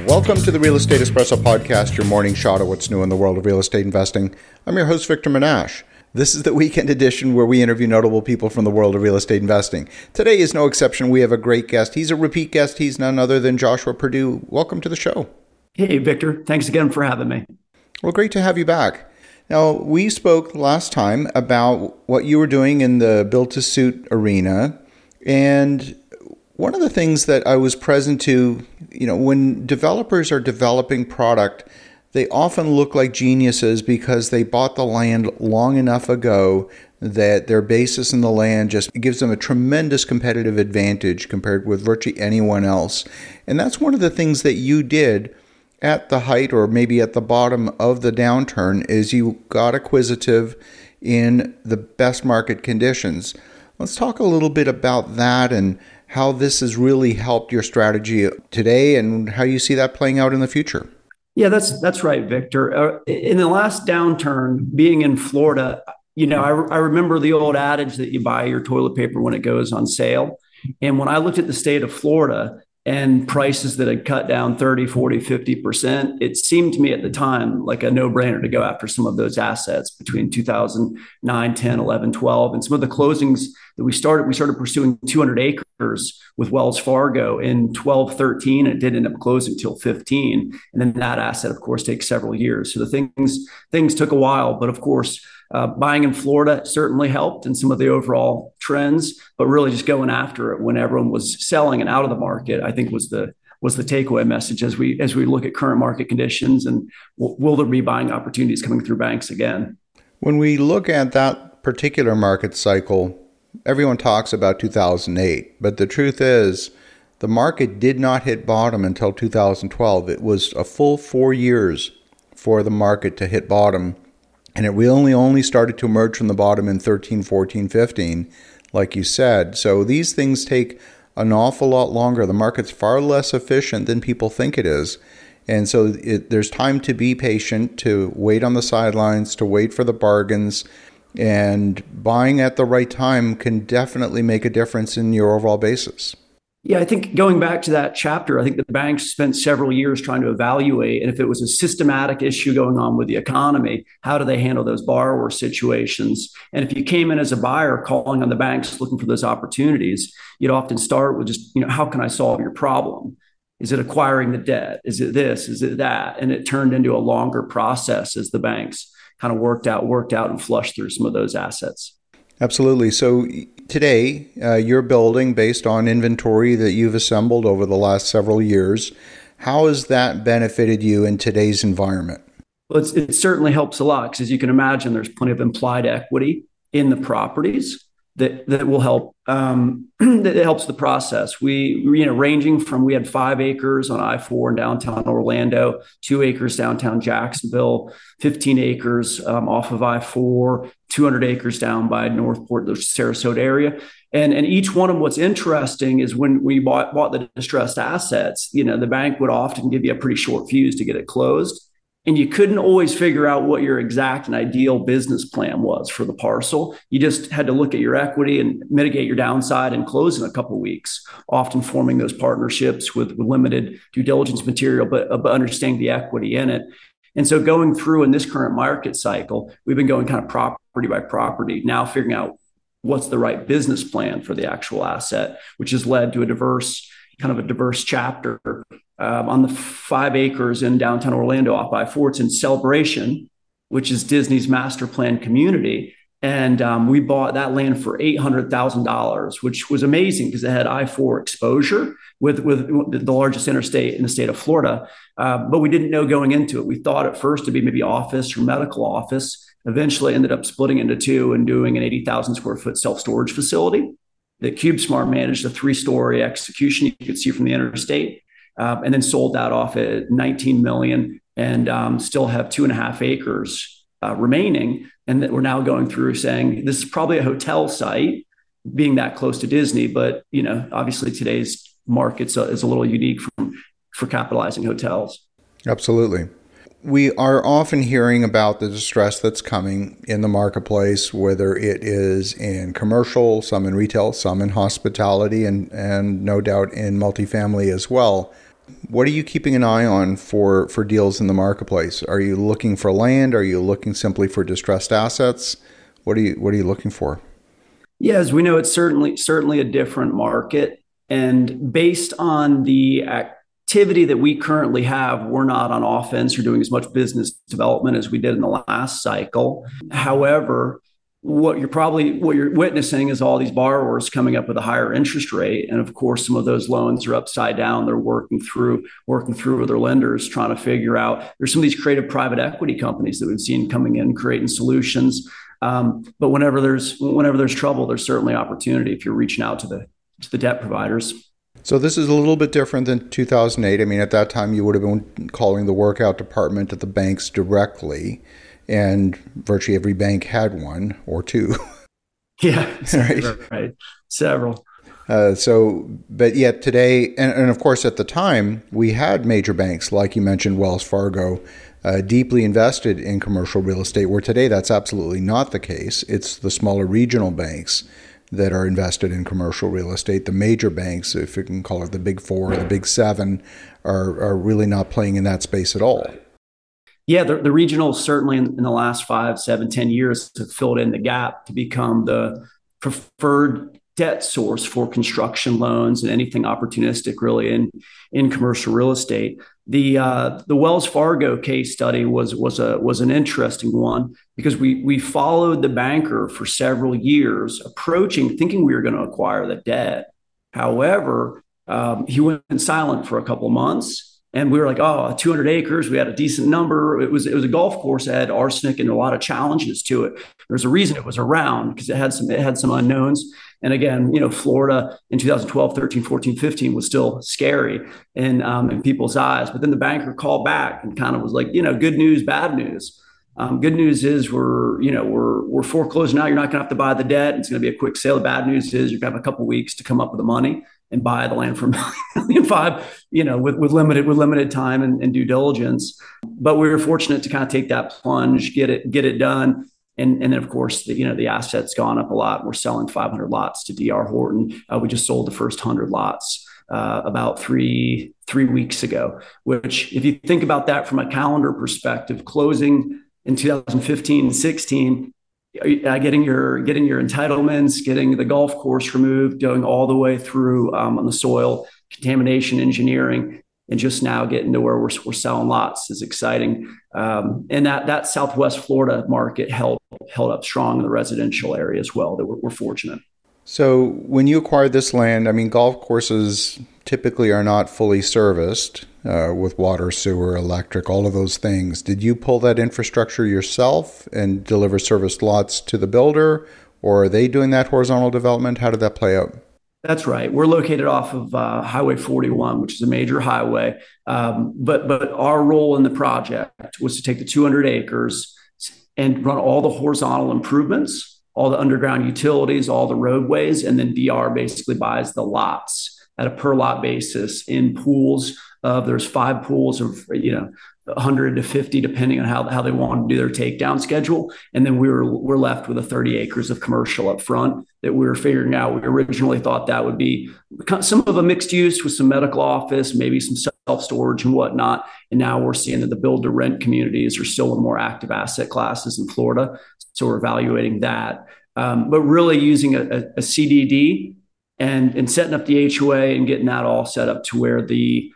Welcome to the Real Estate Espresso Podcast, your morning shot of what's new in the world of real estate investing. I'm your host, Victor Menashe. This is the weekend edition where we interview notable people from the world of real estate investing. Today is no exception. We have a great guest. He's a repeat guest. He's none other than Joshua Perdue. Welcome to the show. Hey, Victor. Thanks again for having me. Well, great to have you back. Now, we spoke last time about what you were doing in the build-to-suit arena, and one of the things that I was present to, when developers are developing product, they often look like geniuses because they bought the land long enough ago that their basis in the land just gives them a tremendous competitive advantage compared with virtually anyone else. And that's one of the things that you did at the height or maybe at the bottom of the downturn is you got acquisitive in the best market conditions. Let's talk a little bit about that and how this has really helped your strategy today and how you see that playing out in the future. Yeah, that's right, Victor. In the last downturn, being in Florida, I remember the old adage that you buy your toilet paper when it goes on sale. And when I looked at the state of Florida and prices that had cut down 30, 40, 50%, it seemed to me at the time like a no-brainer to go after some of those assets between 2009, 10, 11, 12. And some of the closings that we started pursuing 200 acres with Wells Fargo in 12, 13. It didn't end up closing until 15. And then that asset, of course, takes several years. So the things took a while, but of course, buying in Florida certainly helped in some of the overall trends, but really just going after it when everyone was selling and out of the market, I think was the takeaway message as we look at current market conditions and will there be buying opportunities coming through banks again? When we look at that particular market cycle, everyone talks about 2008, but the truth is the market did not hit bottom until 2012. It was a full 4 years for the market to hit bottom. And it really only started to emerge from the bottom in 13, 14, 15, like you said. So these things take an awful lot longer. The market's far less efficient than people think it is. And so there's time to be patient, to wait on the sidelines, to wait for the bargains. And buying at the right time can definitely make a difference in your overall basis. Yeah, I think going back to that chapter, I think the banks spent several years trying to evaluate, and if it was a systematic issue going on with the economy, how do they handle those borrower situations? And if you came in as a buyer calling on the banks looking for those opportunities, you'd often start with just, how can I solve your problem? Is it acquiring the debt? Is it this? Is it that? And it turned into a longer process as the banks kind of worked out and flushed through some of those assets. Absolutely. So today, you're building based on inventory that you've assembled over the last several years. How has that benefited you in today's environment? Well, it certainly helps a lot because, as you can imagine, there's plenty of implied equity in the properties that will help. That helps the process. We ranging from we had 5 acres on I-4 in downtown Orlando, 2 acres downtown Jacksonville, 15 acres off of I-4, 200 acres down by Northport, the Sarasota area. And each one of them, what's interesting is when we bought the distressed assets, the bank would often give you a pretty short fuse to get it closed. And you couldn't always figure out what your exact and ideal business plan was for the parcel. You just had to look at your equity and mitigate your downside and close in a couple of weeks, often forming those partnerships with limited due diligence material, but understanding the equity in it. And so going through in this current market cycle, we've been going kind of property by property, now figuring out what's the right business plan for the actual asset, which has led to a diverse chapter. On the 5 acres in downtown Orlando off I-4, it's in Celebration, which is Disney's master plan community. And we bought that land for $800,000, which was amazing because it had I-4 exposure with the largest interstate in the state of Florida. But we didn't know going into it. We thought at first to be maybe office or medical office, eventually ended up splitting into 2 and doing an 80,000 square foot self-storage facility that CubeSmart managed, a 3-story execution you could see from the interstate. And then sold that off at $19 million and still have 2.5 acres remaining. And that we're now going through saying this is probably a hotel site being that close to Disney. But, obviously today's market is a little unique for capitalizing hotels. Absolutely. We are often hearing about the distress that's coming in the marketplace, whether it is in commercial, some in retail, some in hospitality, and no doubt in multifamily as well. What are you keeping an eye on for deals in the marketplace? Are you looking for land? Are you looking simply for distressed assets? What are you looking for? Yeah, as we know, it's certainly a different market. And based on the activity that we currently have, we're not on offense or doing as much business development as we did in the last cycle. However, what you're witnessing is all these borrowers coming up with a higher interest rate, and of course some of those loans are upside down. They're working through with their lenders, trying to figure out. There's some of these creative private equity companies that we've seen coming in creating solutions. But whenever there's trouble, there's certainly opportunity if you're reaching out to the debt providers. So this is a little bit different than 2008. I mean, at that time, you would have been calling the workout department at the banks directly, and virtually every bank had one or two. Yeah, right. Several. But yet today, and of course at the time, we had major banks, like you mentioned, Wells Fargo, deeply invested in commercial real estate, where today that's absolutely not the case. It's the smaller regional banks that are invested in commercial real estate. The major banks, if you can call it the big four or the big seven, are really not playing in that space at all. Yeah, the regionals certainly in the last 5, 7, 10 years have filled in the gap to become the preferred debt source for construction loans and anything opportunistic really in commercial real estate. The Wells Fargo case study was an interesting one because we followed the banker for several years, thinking we were going to acquire the debt. However, he went silent for a couple of months. And we were like, oh, 200 acres. We had a decent number. It was a golf course that had arsenic and a lot of challenges to it. There's a reason it was around because it had some unknowns. And again, Florida in 2012, 13, 14, 15 was still scary in people's eyes. But then the banker called back and kind of was like, good news, bad news. Good news is we're foreclosed now. You're not going to have to buy the debt. It's going to be a quick sale. The bad news is you're going to have a couple of weeks to come up with the money and buy the land for $1.5 million, with limited time and due diligence. But we were fortunate to kind of take that plunge, get it done. And then of course the asset's gone up a lot. We're selling 500 lots to D.R. Horton. We just sold the first 100 lots about three weeks ago, which if you think about that from a calendar perspective, closing in 2015 and 16, getting your entitlements, getting the golf course removed, going all the way through on the soil contamination engineering, and just now getting to where we're selling lots is exciting. And that Southwest Florida market held up strong in the residential area as well. That we're fortunate. So when you acquired this land, I mean, golf courses typically are not fully serviced with water, sewer, electric, all of those things. Did you pull that infrastructure yourself and deliver serviced lots to the builder, or are they doing that horizontal development? How did that play out? That's right. We're located off of Highway 41, which is a major highway. But our role in the project was to take the 200 acres and run all the horizontal improvements, all the underground utilities, all the roadways, and then DR basically buys the lots at a per lot basis in pools. There's 5 pools of 100 to 50, depending on how they want to do their takedown schedule. And then we're left with 30 acres of commercial up front that we were figuring out. We originally thought that would be some of a mixed use with some medical office, maybe some self-storage and whatnot. And now we're seeing that the build to rent communities are still the more active asset classes in Florida. So we're evaluating that. But really using a CDD and setting up the HOA and getting that all set up to where the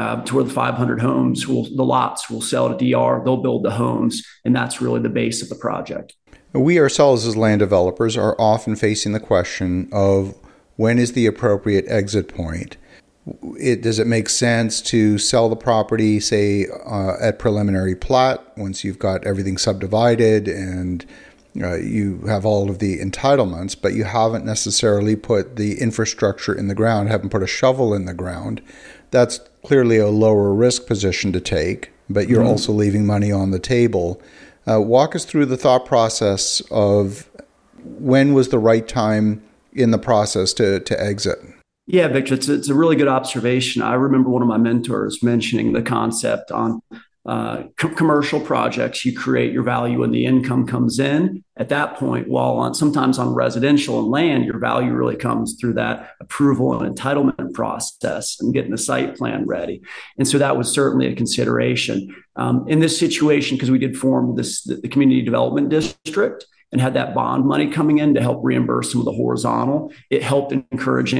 500 homes the lots will sell to DR. They'll build the homes, and that's really the base of the project. We ourselves as land developers are often facing the question of when is the appropriate exit point? Does it make sense to sell the property, say, at preliminary plat, once you've got everything subdivided and you have all of the entitlements, but you haven't necessarily put the infrastructure in the ground, haven't put a shovel in the ground? That's clearly a lower risk position to take, but you're also leaving money on the table. Walk us through the thought process of when was the right time in the process to exit. Yeah, Victor, it's a really good observation. I remember one of my mentors mentioning the concept on commercial projects, you create your value and the income comes in at that point. While sometimes on residential and land, your value really comes through that approval and entitlement process and getting the site plan ready. And so that was certainly a consideration. In this situation, because we did form the community development district and had that bond money coming in to help reimburse some of the horizontal, it helped encourage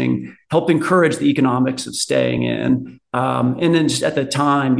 the economics of staying in. And then just at the time,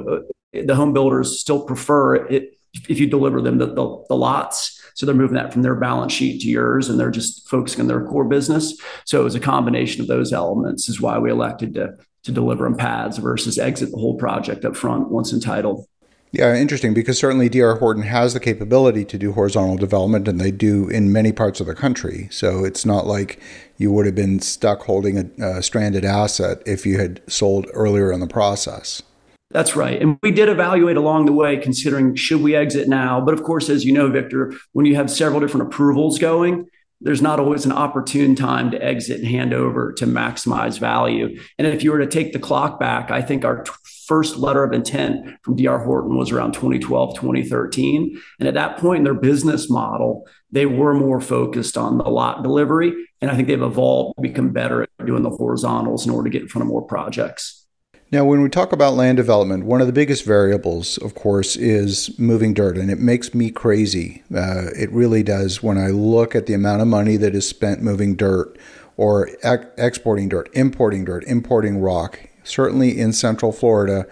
the home builders still prefer it if you deliver them the lots. So they're moving that from their balance sheet to yours, and they're just focusing on their core business. So it was a combination of those elements is why we elected to deliver them pads versus exit the whole project up front once entitled. Yeah, interesting, because certainly D.R. Horton has the capability to do horizontal development, and they do in many parts of the country. So it's not like you would have been stuck holding a stranded asset if you had sold earlier in the process. That's right. And we did evaluate along the way, considering should we exit now? But of course, as you know, Victor, when you have several different approvals going, there's not always an opportune time to exit and hand over to maximize value. And if you were to take the clock back, I think our first letter of intent from D.R. Horton was around 2012, 2013. And at that point in their business model, they were more focused on the lot delivery. And I think they've evolved to become better at doing the horizontals in order to get in front of more projects. Now, when we talk about land development, one of the biggest variables, of course, is moving dirt, and it makes me crazy. It really does when I look at the amount of money that is spent moving dirt or exporting dirt, importing rock. Certainly in Central Florida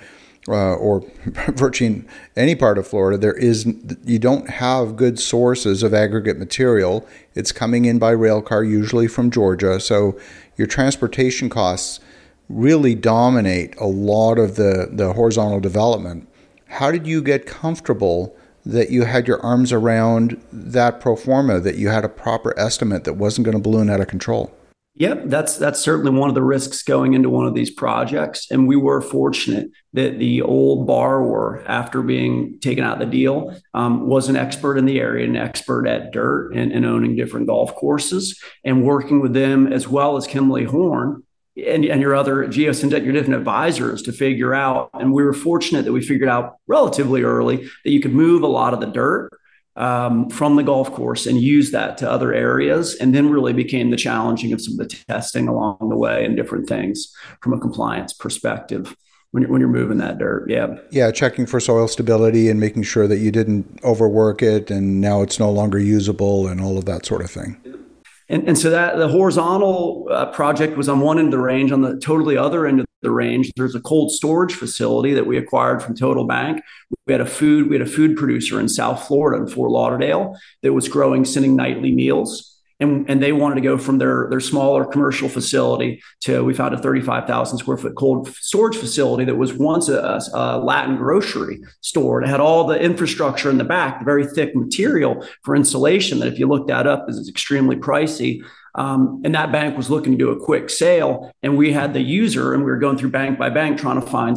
or virtually any part of Florida, you don't have good sources of aggregate material. It's coming in by rail car, usually from Georgia. So your transportation costs really dominate a lot of the horizontal development. How did you get comfortable that you had your arms around that pro forma, that you had a proper estimate that wasn't going to balloon out of control? Yep, that's certainly one of the risks going into one of these projects. And we were fortunate that the old borrower, after being taken out of the deal, was an expert in the area, an expert at dirt and owning different golf courses, and working with them as well as Kimley Horn and your other geosynthetic, your different advisors to figure out. And we were fortunate that we figured out relatively early that you could move a lot of the dirt from the golf course and use that to other areas. And then really became the challenging of some of the testing along the way and different things from a compliance perspective when you're moving that dirt. Yeah, checking for soil stability and making sure that you didn't overwork it and now it's no longer usable and all of that sort of thing. And so that the horizontal project was on one end of the range. On the totally other end of the range, there's a cold storage facility that we acquired from Total Bank. We had a food producer in South Florida in Fort Lauderdale that was sending nightly meals. And they wanted to go from their smaller commercial facility to, we found a 35,000 square foot cold storage facility that was once a Latin grocery store. It had all the infrastructure in the back, the very thick material for insulation that if you look that up is extremely pricey. And that bank was looking to do a quick sale, and we had the user, and we were going through bank by bank trying to find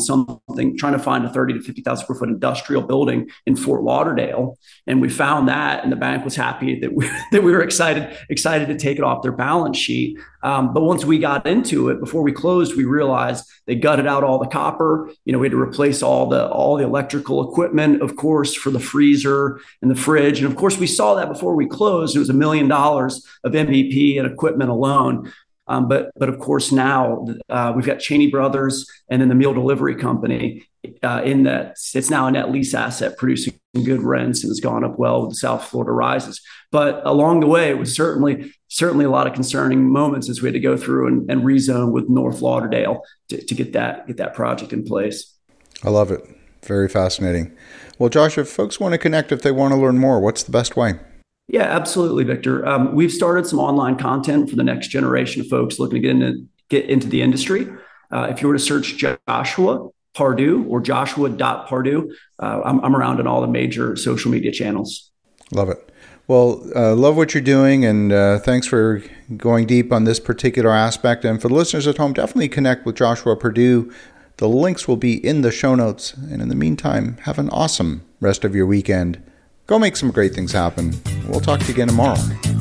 a 30 to 50,000 square foot industrial building in Fort Lauderdale, and we found that, and the bank was happy that we were excited to take it off their balance sheet. But once we got into it, before we closed, we realized they gutted out all the copper. We had to replace all the electrical equipment, of course, for the freezer and the fridge. And of course, we saw that before we closed. It was $1 million of MEP and equipment alone. But of course, now we've got Cheney Brothers and then the meal delivery company in that it's now a net lease asset producing good rents and has gone up well with the South Florida rises. But along the way, it was certainly a lot of concerning moments as we had to go through and rezone with North Lauderdale to get that project in place. I love it. Very fascinating. Well, Josh, if folks want to connect, if they want to learn more, what's the best way? Yeah, absolutely, Victor. We've started some online content for the next generation of folks looking to get into the industry. If you were to search Joshua Pardue or joshua.pardue, I'm around on all the major social media channels. Love it. Well, love what you're doing, and thanks for going deep on this particular aspect. And for the listeners at home, definitely connect with Joshua Pardue. The links will be in the show notes. And in the meantime, have an awesome rest of your weekend. Go make some great things happen. We'll talk to you again tomorrow.